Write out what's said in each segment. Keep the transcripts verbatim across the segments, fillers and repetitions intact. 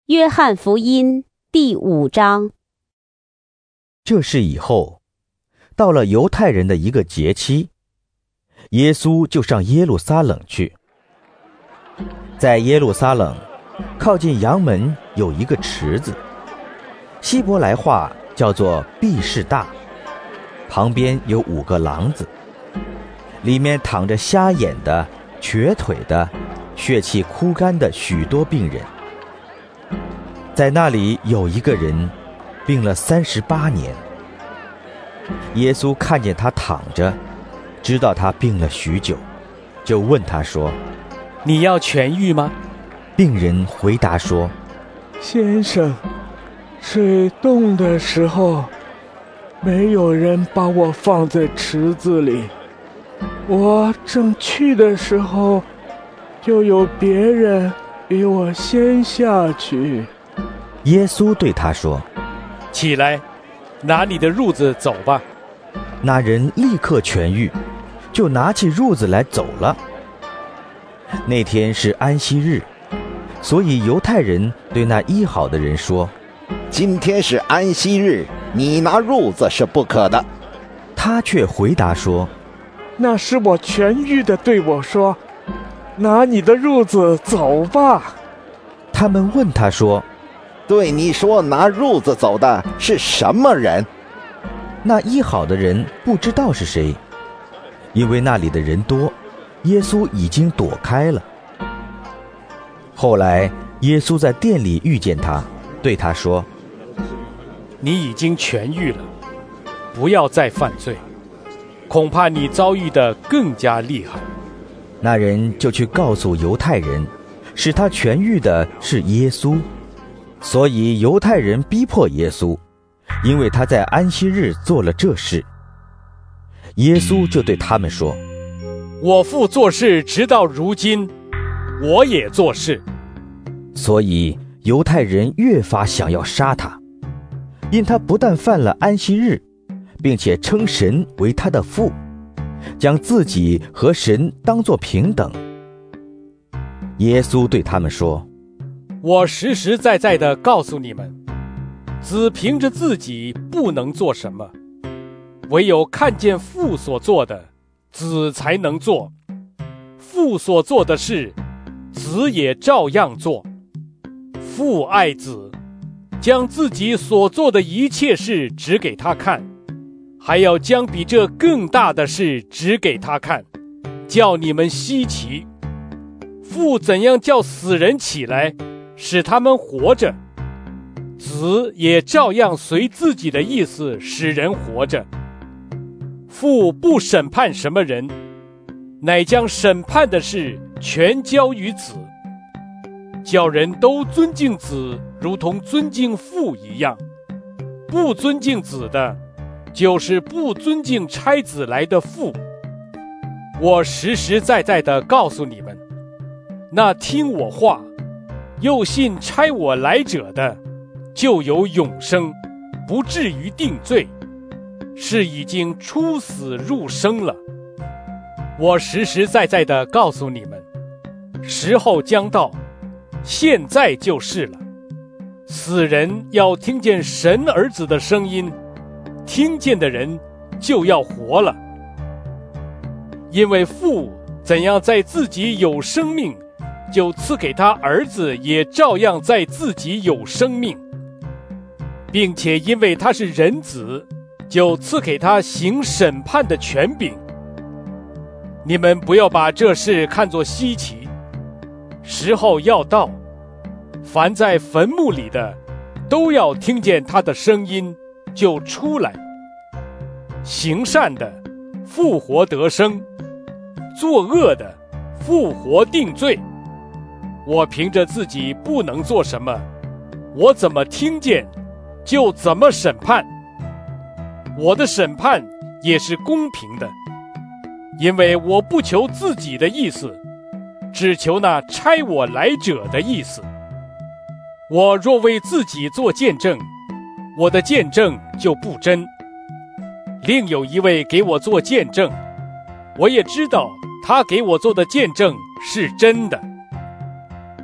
约翰福音第五章。 这事以后，到了犹太人的一个节期，耶稣就上耶路撒冷去。在耶路撒冷靠近阳门有一个池子，希伯来话叫做毕士大，旁边有五个廊子，里面躺着瞎眼的、瘸腿的、血气枯干的许多病人。在那里有一个人病了三十八年。耶稣看见他躺着，知道他病了许久，就问他说： 你要痊愈吗？ 病人回答说： 先生，水动的时候，没有人把我放在池子里，我正去的时候，就有别人比我先下去。 耶稣对他说： 起来，拿你的褥子走吧。 那人立刻痊愈，就拿起褥子来走了。那天是安息日，所以犹太人对那医好的人说： 今天是安息日，你拿褥子是不可的。 他却回答说： 那是我痊愈的对我说，拿你的褥子走吧。 他们问他说： 对你说拿褥子走的是什么人？ 那医好的人不知道是谁，因为那里的人多，耶稣已经躲开了。后来耶稣在店里遇见他，对他说： 你已经痊愈了，不要再犯罪，恐怕你遭遇的更加厉害。 那人就去告诉犹太人，使他痊愈的是耶稣。所以犹太人逼迫耶稣，因为他在安息日做了这事。耶稣就对他们说： 我父做事直到如今，我也做事。 所以犹太人越发想要杀他，因他不但犯了安息日，并且称神为他的父，将自己和神当作平等。耶稣对他们说： 我实实在在地告诉你们，子凭着自己不能做什么，唯有看见父所做的，子才能做。父所做的事，子也照样做。父爱子，将自己所做的一切事指给他看，还要将比这更大的事指给他看，叫你们稀奇。父怎样叫死人起来，使他们活着，子也照样随自己的意思使人活着。父不审判什么人，乃将审判的事全交于子，叫人都尊敬子，如同尊敬父一样。不尊敬子的，就是不尊敬差子来的父。我实实在在地告诉你们，那听我话又信差我来者的，就有永生，不至于定罪，是已经出死入生了。我实实在在地告诉你们，时候将到，现在就是了。死人要听见神儿子的声音，听见的人就要活了。因为父怎样在自己有生命，就赐给他儿子也照样在自己有生命，并且因为他是人子，就赐给他行审判的权柄。你们不要把这事看作稀奇，时候要到，凡在坟墓里的都要听见他的声音，就出来。行善的复活得生，作恶的复活定罪。我凭着自己不能做什么，我怎么听见就怎么审判。我的审判也是公平的，因为我不求自己的意思，只求那差我来者的意思。我若为自己做见证，我的见证就不真。另有一位给我做见证，我也知道他给我做的见证是真的。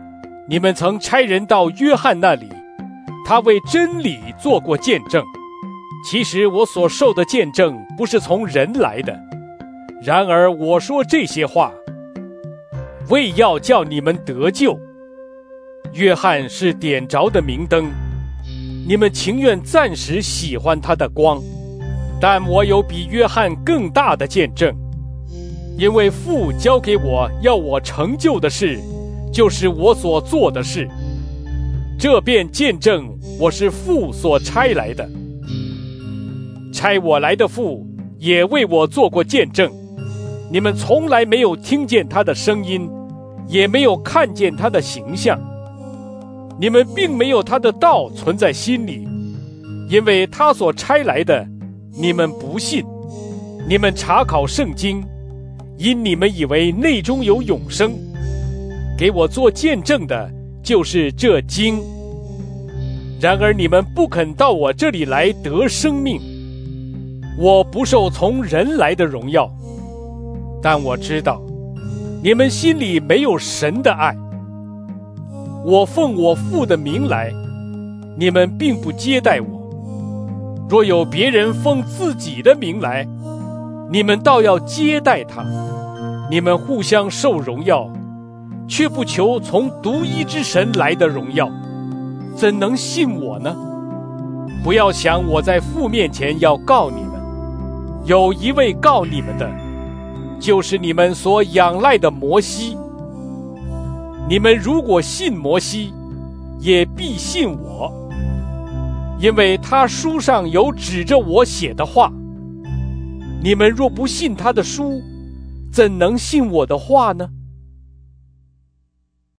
你们曾差人到约翰那里，他为真理做过见证。其实我所受的见证不是从人来的，然而我说这些话，为要叫你们得救。约翰是点着的明灯，你们情愿暂时喜欢他的光，但我有比约翰更大的见证，因为父交给我要我成就的事，就是我所做的事，这便见证我是父所差来的。差我来的父也为我做过见证，你们从来没有听见他的声音，也没有看见他的形象，你们并没有他的道存在心里，因为他所差来的你们不信。你们查考圣经，因你们以为内中有永生，给我做见证的就是这经。然而你们不肯到我这里来得生命。我不受从人来的荣耀，但我知道你们心里没有神的爱。我奉我父的名来，你们并不接待我。若有别人奉自己的名来，你们倒要接待他。你们互相受荣耀，却不求从独一之神来的荣耀，怎能信我呢？不要想我在父面前要告你们，有一位告你们的，就是你们所仰赖的摩西。你们如果信摩西，也必信我，因为他书上有指着我写的话。你们若不信他的书，怎能信我的话呢？